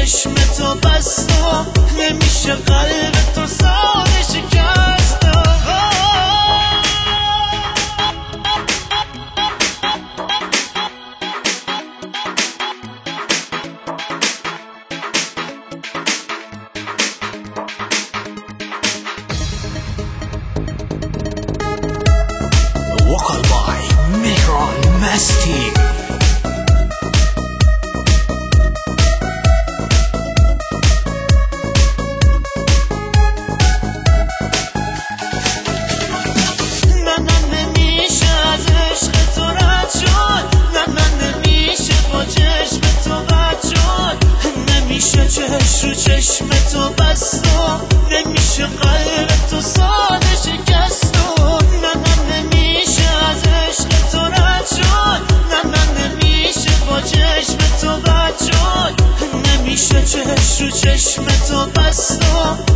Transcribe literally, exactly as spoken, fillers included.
چشم تو بست و نمیشه قلب تو ساده شکست. Vocal by Mehran Masti. چشم رو چشم تو بست و نمیشه قلب تو ساده شکست و نه نه نمیشه از عشق تو رد شد، نه نه نمیشه با چشم تو بد شد، نمیشه چشم رو چشم تو بست و